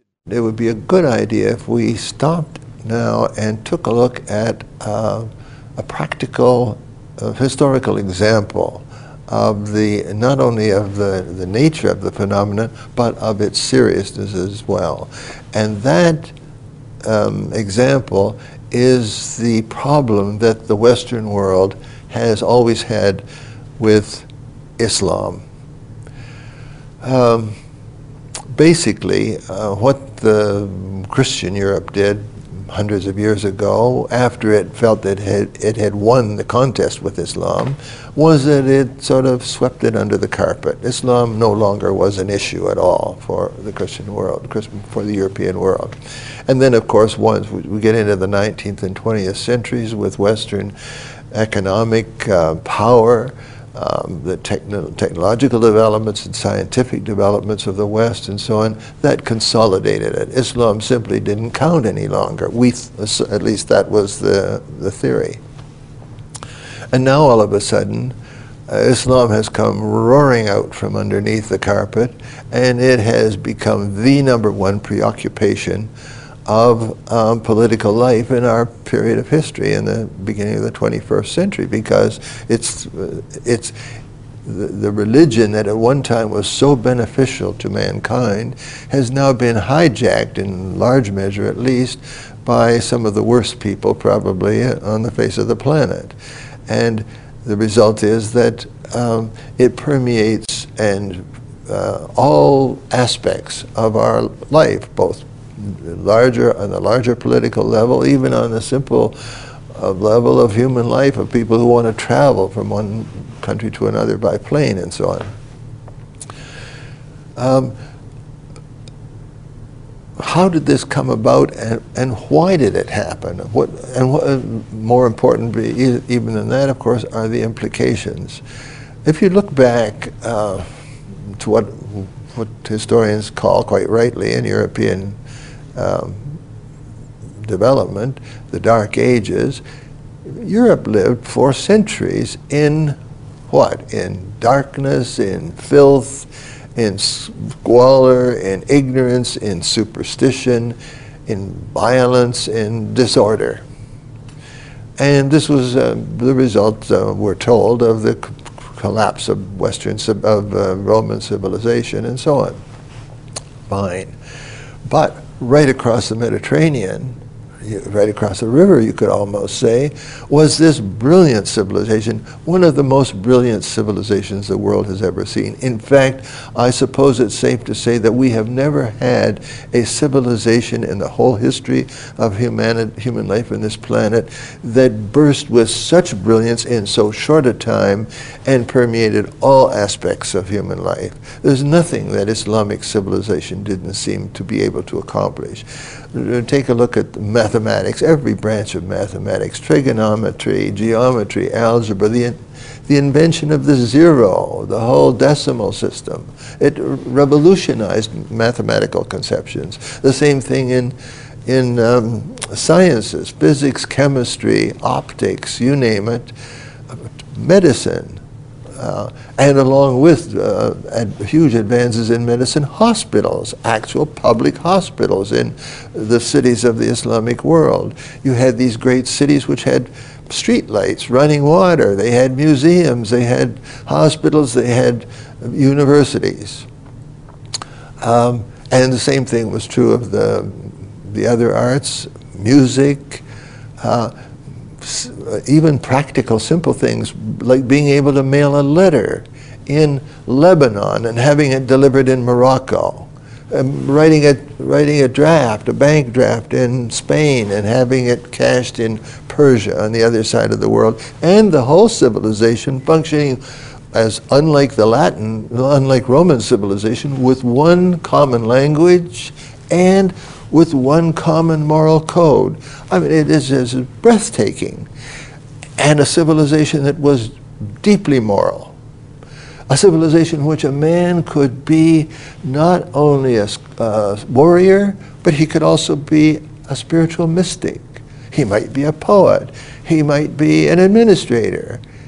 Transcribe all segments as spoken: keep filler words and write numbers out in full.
It would be a good idea if we stopped now and took a look at uh, a practical uh, historical example of the, not only of the, the nature of the phenomenon, but of its seriousness as well. And that um, example is the problem that the Western world has always had with Islam. Um, basically, uh, what the Christian Europe did hundreds of years ago, after it felt that it had, it had won the contest with Islam, was that it sort of swept it under the carpet. Islam no longer was an issue at all for the Christian world, for the European world. And then, of course, once we get into the nineteenth and twentieth centuries with Western economic uh, power, Um, the techno technological developments and scientific developments of the West and so on, that consolidated it. Islam simply didn't count any longer. We, th at least that was the, the theory. And now all of a sudden, uh, Islam has come roaring out from underneath the carpet, and it has become the number one preoccupation of um, political life in our period of history in the beginning of the twenty-first century, because it's, uh, it's the, the religion that at one time was so beneficial to mankind has now been hijacked, in large measure at least, by some of the worst people probably on the face of the planet. And the result is that um, it permeates and uh, all aspects of our life, both larger on the larger political level, even on the simple uh, level of human life, of people who want to travel from one country to another by plane and so on. Um, how did this come about, and, and why did it happen? What, and what, uh, more important e even than that, of course, are the implications. If you look back uh, to what, what historians call, quite rightly, in European Um, development, the Dark Ages, Europe lived for centuries in what? In darkness, in filth, in squalor, in ignorance, in superstition, in violence, in disorder. And this was uh, the result, uh, we're told, of the collapse of Western, of uh, Roman civilization and so on. Fine. But right across the Mediterranean, right across the river, you could almost say, was this brilliant civilization, one of the most brilliant civilizations the world has ever seen. In fact, I suppose it's safe to say that we have never had a civilization in the whole history of humanity, human life on this planet that burst with such brilliance in so short a time and permeated all aspects of human life. There's nothing that Islamic civilization didn't seem to be able to accomplish. Take a look at mathematics, every branch of mathematics, trigonometry, geometry, algebra, the, the invention of the zero, the whole decimal system. It revolutionized mathematical conceptions. The same thing in, in um, sciences, physics, chemistry, optics, you name it, medicine. Uh, and along with uh, ad huge advances in medicine, hospitals, actual public hospitals in the cities of the Islamic world. You had these great cities which had street lights, running water, they had museums, they had hospitals, they had universities. Um, and the same thing was true of the, the other arts, music, uh, even practical, simple things like being able to mail a letter in Lebanon and having it delivered in Morocco, um, writing, a, writing a draft, a bank draft in Spain and having it cashed in Persia on the other side of the world, and the whole civilization functioning as, unlike the Latin, unlike Roman civilization, with one common language and with one common moral code. I mean, it is, is breathtaking. And a civilization that was deeply moral. A civilization in which a man could be not only a uh, warrior, but he could also be a spiritual mystic. He might be a poet. He might be an administrator.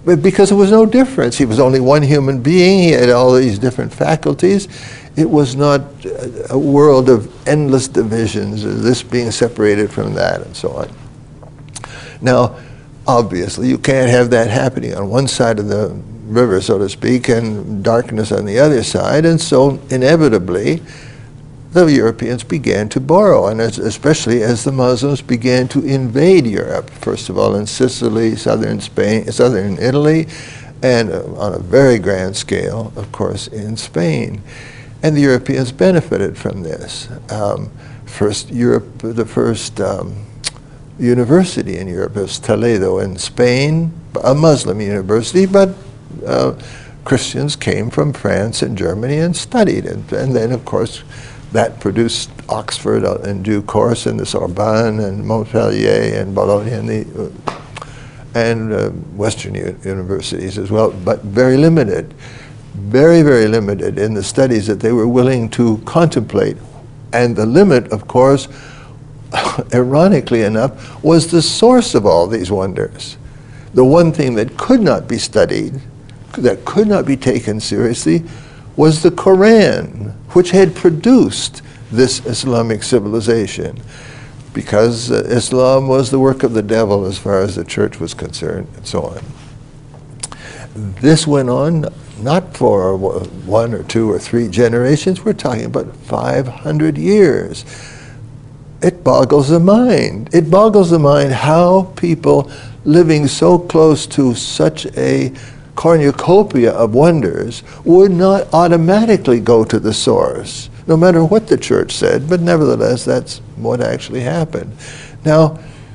but because there was no difference. He was only one human being. He had all these different faculties. It was not a world of endless divisions, this being separated from that, and so on. Now, obviously, you can't have that happening on one side of the river, so to speak, and darkness on the other side, and so inevitably, the Europeans began to borrow, and as, especially as the Muslims began to invade Europe, first of all in Sicily, southern Spain, southern Italy, and uh, on a very grand scale, of course, in Spain. And the Europeans benefited from this. Um, first, Europe, the first um, university in Europe was Toledo in Spain, a Muslim university, but uh, Christians came from France and Germany and studied. And, and then, of course, that produced Oxford in due course, and the Sorbonne and Montpellier and Bologna and, the, uh, and uh, Western universities as well, but very limited. Very, very limited in the studies that they were willing to contemplate. And the limit, of course, ironically enough, was the source of all these wonders. The one thing that could not be studied, that could not be taken seriously, was the Quran, which had produced this Islamic civilization, because uh, Islam was the work of the devil as far as the church was concerned, and so on. This went on not for one or two or three generations, we're talking about five hundred years. It boggles the mind. It boggles the mind how people living so close to such a cornucopia of wonders would not automatically go to the source, no matter what the church said, but nevertheless, that's what actually happened. Now,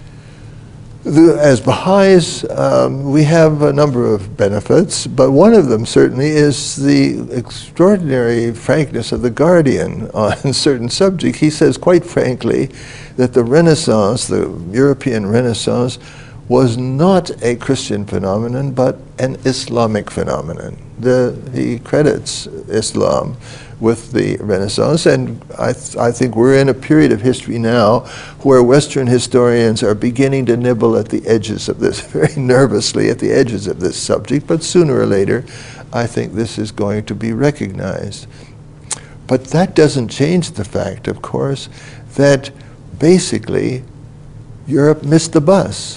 The, as Baha'is, um, we have a number of benefits, but one of them certainly is the extraordinary frankness of the Guardian on certain subjects. He says quite frankly that the Renaissance, the European Renaissance, was not a Christian phenomenon, but an Islamic phenomenon. The, he credits Islam with the Renaissance, and I, th I think we're in a period of history now where Western historians are beginning to nibble at the edges of this, very nervously at the edges of this subject, but sooner or later I think this is going to be recognized. But that doesn't change the fact, of course, that basically Europe missed the bus.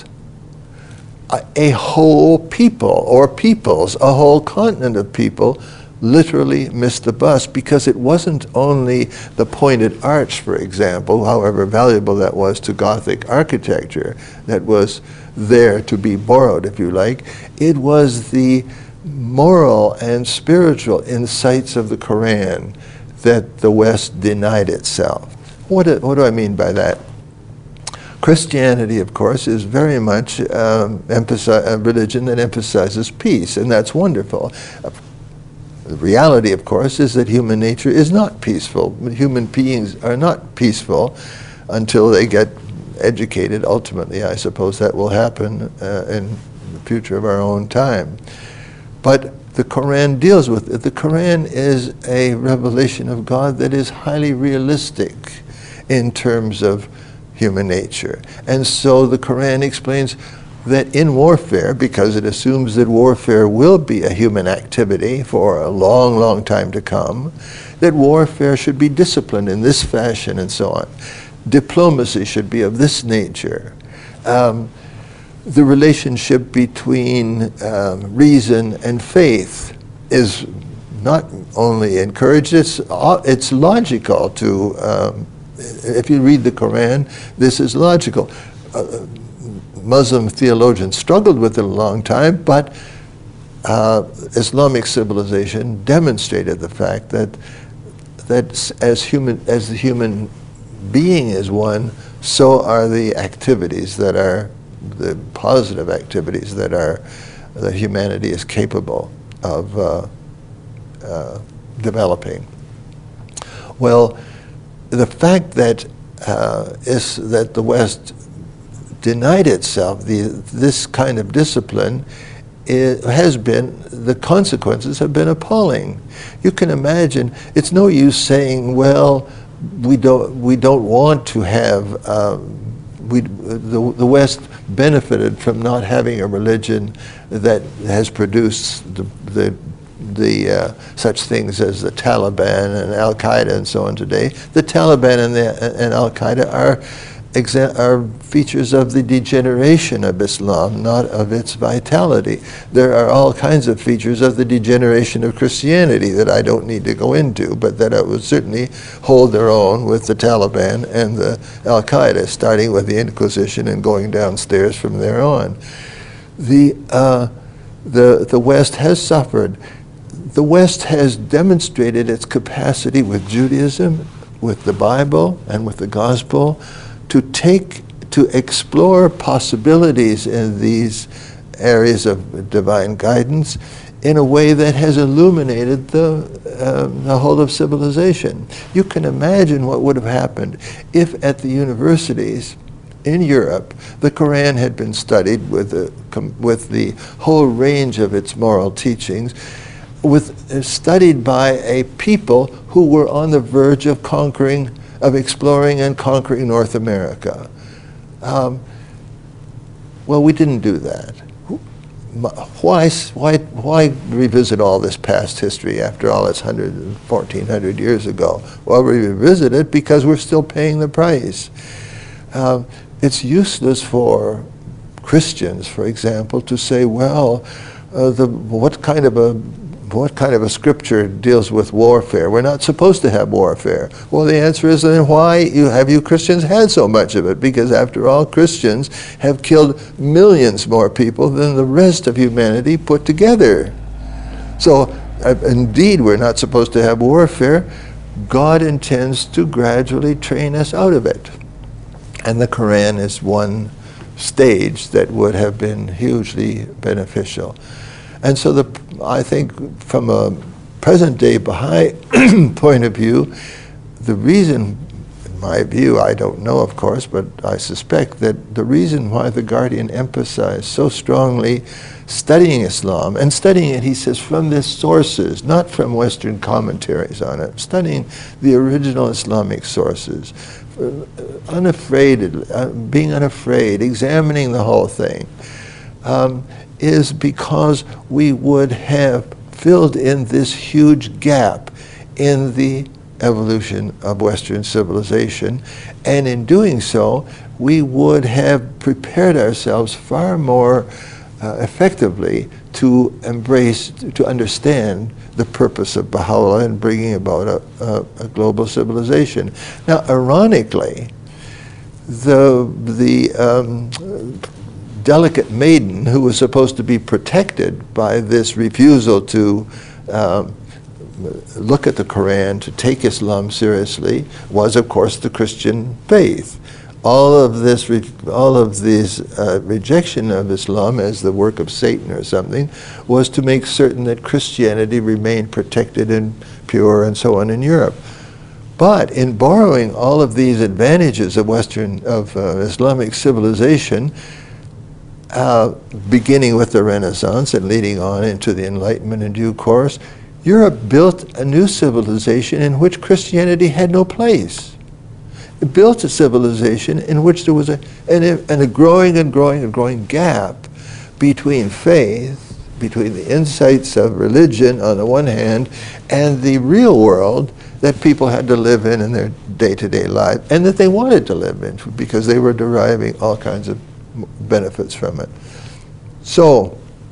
A, a whole people, or peoples, a whole continent of people literally missed the bus, because it wasn't only the pointed arch, for example, however valuable that was to Gothic architecture, that was there to be borrowed, if you like. It was the moral and spiritual insights of the Quran that the West denied itself. What do, what do I mean by that? Christianity, of course, is very much um, a religion that emphasizes peace, and that's wonderful. The reality, of course, is that human nature is not peaceful. Human beings are not peaceful until they get educated. Ultimately, I suppose that will happen uh, in the future of our own time. But the Quran deals with it. The Quran is a revelation of God that is highly realistic in terms of human nature. And so the Quran explains that in warfare, because it assumes that warfare will be a human activity for a long, long time to come, that warfare should be disciplined in this fashion and so on. Diplomacy should be of this nature. Um, the relationship between um, reason and faith is not only encouraged, it's, uh, it's logical to, um, if you read the Quran, this is logical. Uh, Muslim theologians struggled with it a long time, but uh, Islamic civilization demonstrated the fact that that as human as the human being is one, so are the activities that are the positive activities that are that humanity is capable of uh, uh, developing. Well, the fact that uh, is that the West denied itself the, this kind of discipline, it has been, the consequences have been appalling. You can imagine, it's no use saying, well, we don't, we don't want to have um, we, the, the West benefited from not having a religion that has produced the, the, the uh, such things as the Taliban and Al-Qaeda and so on today. The Taliban and, the, and Al-Qaeda are, are features of the degeneration of Islam, not of its vitality. There are all kinds of features of the degeneration of Christianity that I don't need to go into, but that I would certainly hold their own with the Taliban and the Al-Qaeda, starting with the Inquisition and going downstairs from there on. The, uh, the, the West has suffered. The West has demonstrated its capacity with Judaism, with the Bible, and with the Gospel to take, to explore possibilities in these areas of divine guidance in a way that has illuminated the, uh, the whole of civilization. You can imagine what would have happened if at the universities in Europe the Quran had been studied with the, with the whole range of its moral teachings, with, uh, studied by a people who were on the verge of conquering, of exploring and conquering North America. Um, well, we didn't do that. Why, why, why revisit all this past history after all it's fourteen hundred years ago? Well, we revisit it because we're still paying the price. Uh, it's useless for Christians, for example, to say, well, uh, the, what kind of a What kind of a scripture deals with warfare? We're not supposed to have warfare. Well, the answer is, then why you, have you Christians had so much of it? Because after all, Christians have killed millions more people than the rest of humanity put together. So, uh, indeed, we're not supposed to have warfare. God intends to gradually train us out of it. And the Quran is one stage that would have been hugely beneficial. And so the, I think from a present-day Baha'i point of view, the reason, in my view, I don't know, of course, but I suspect that the reason why the Guardian emphasized so strongly studying Islam, and studying it, he says, from the sources, not from Western commentaries on it, studying the original Islamic sources, unafraid, uh, being unafraid, examining the whole thing, um, is because we would have filled in this huge gap in the evolution of Western civilization, and in doing so, we would have prepared ourselves far more uh, effectively to embrace, to understand the purpose of Baha'u'llah in bringing about a, a, a global civilization. Now, ironically, the, the um, delicate maiden who was supposed to be protected by this refusal to um, look at the Quran, to take Islam seriously, was of course the Christian faith. All of this, re all of this uh, rejection of Islam as the work of Satan or something was to make certain that Christianity remained protected and pure and so on in Europe. But in borrowing all of these advantages of Western, of uh, Islamic civilization, Uh, beginning with the Renaissance and leading on into the Enlightenment in due course, Europe built a new civilization in which Christianity had no place. It built a civilization in which there was a, and a, and a growing and growing and growing gap between faith, between the insights of religion on the one hand, and the real world that people had to live in in their day-to-day life, and that they wanted to live in because they were deriving all kinds of benefits from it. So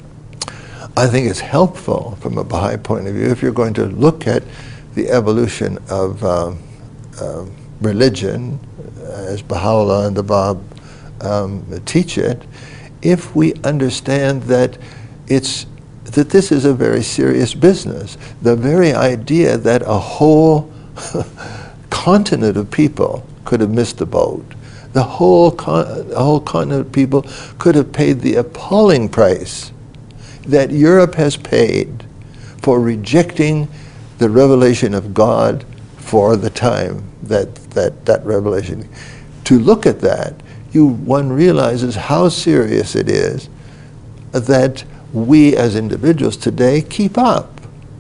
I think it's helpful from a Baha'i point of view, if you're going to look at the evolution of um, uh, religion as Baha'u'llah and the Bab um, teach it, if we understand that it's that this is a very serious business. The very idea that a whole continent of people could have missed the boat, The whole, con the whole continent of people could have paid the appalling price that Europe has paid for rejecting the revelation of God for the time that that, that revelation. To look at that, you one realizes how serious it is that we as individuals today keep up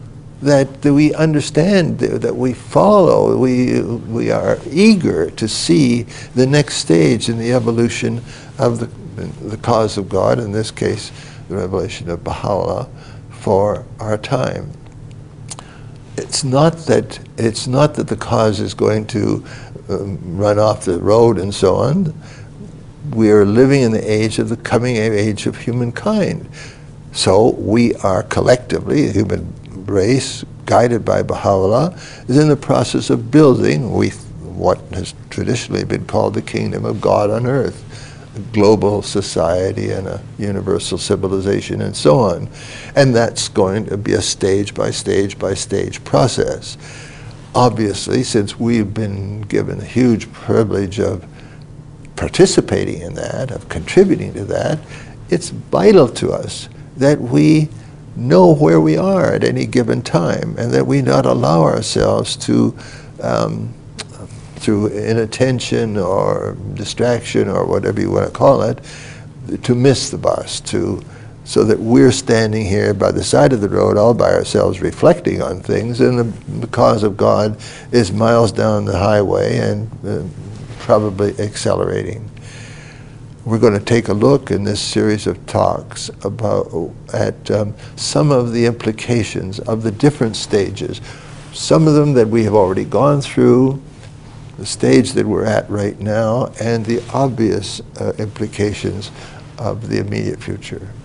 that, that we understand, that we follow, we, we are eager to see the next stage in the evolution of the, the cause of God, in this case, the revelation of Baha'u'llah, for our time. It's not that, it's not that the cause is going to um, run off the road and so on. We are living in the age of the coming age of humankind. So we are collectively, the human race, guided by Baha'u'llah, is in the process of building we, what has traditionally been called the kingdom of God on earth, a global society and a universal civilization and so on. And that's going to be a stage by stage by stage process. Obviously, since we've been given the huge privilege of participating in that, of contributing to that, it's vital to us that we know where we are at any given time, and that we not allow ourselves to, um, through inattention or distraction or whatever you want to call it, to miss the bus, to, so that we're standing here by the side of the road all by ourselves reflecting on things, and the, the cause of God is miles down the highway and uh, probably accelerating. We're going to take a look in this series of talks about at um, some of the implications of the different stages, some of them that we have already gone through, the stage that we're at right now, and the obvious uh, implications of the immediate future.